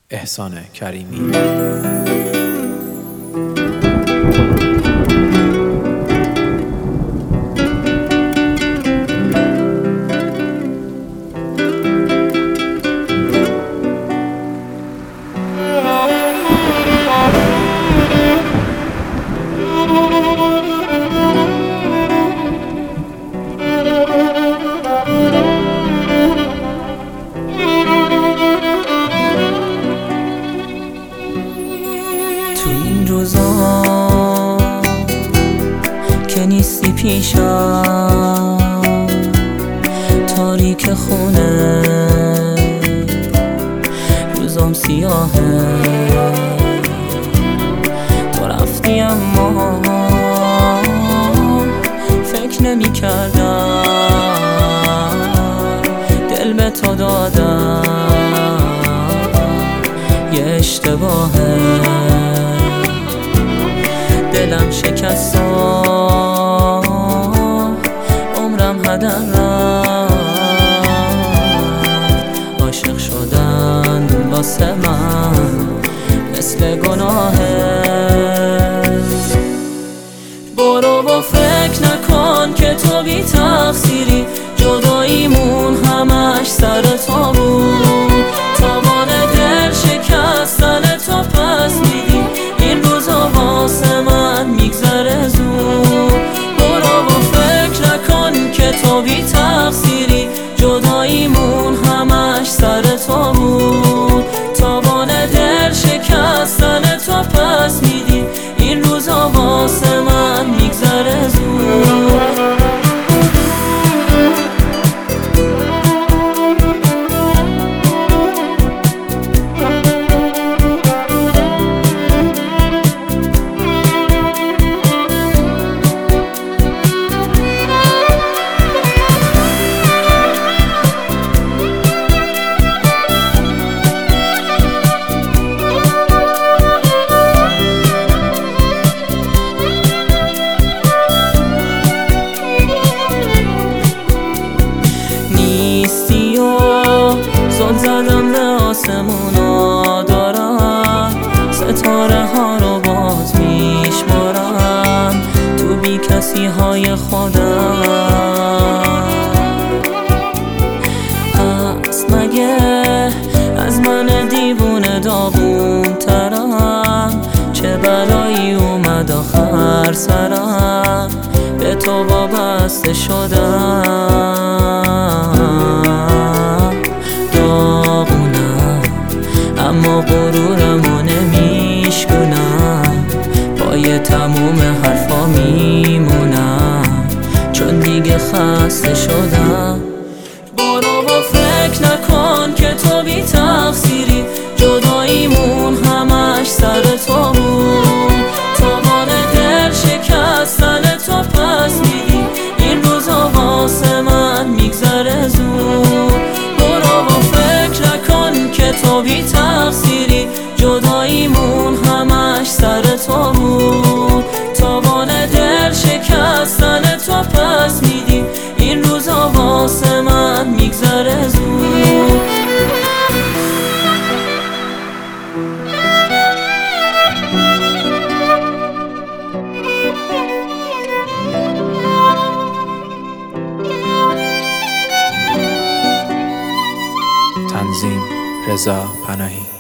احسان کریمی. تو این روزا که نیستی پیشم، تاریک خونه روزام سیاهه، تو رفتی اما فکر نمی کردم، دل به تو دادم یه اشتباهه، دلم شکست، عمرم هدر رفت، عاشق شدن واسه من مثل گناهه. برو و فکر نکن که تو بی تقصیری، جداییمون همش سر تو بود، تاوان دل شکستن تو پس میدی، این روزا واسه من میگذره زود. برو و فکر نکن که تو بی تقصیری، جداییمون همش سر تو بود، تاوان دل شکستن تو پس میدی، این روزا واسه من میگذره زود. زل زدم به آسمونا، دارم ستاره ها رو باز میشمارم تو بی کسی های خودم. هست مگه از من دیوونه داغون ترم، چه بلایی اومد آخر سرم، به تو وابسته شدم، اما غرورمو نمیشکنم، پای تموم حرفا میمونم چون دیگه خسته شدم. برو و فکر نکن که تو بی تقصیری، جداییمون همش سر تو بود، تاوان دل شکستن تو پس میدی، این روزا واسه من میگذره زود. برو و فکر نکن که تو بی تقصیری، جداییمون همش سر تو بود، تاوان دل شکستن تو پس میدی، این روزا واسه من میگذره زود. تنظیم رضا پناهی.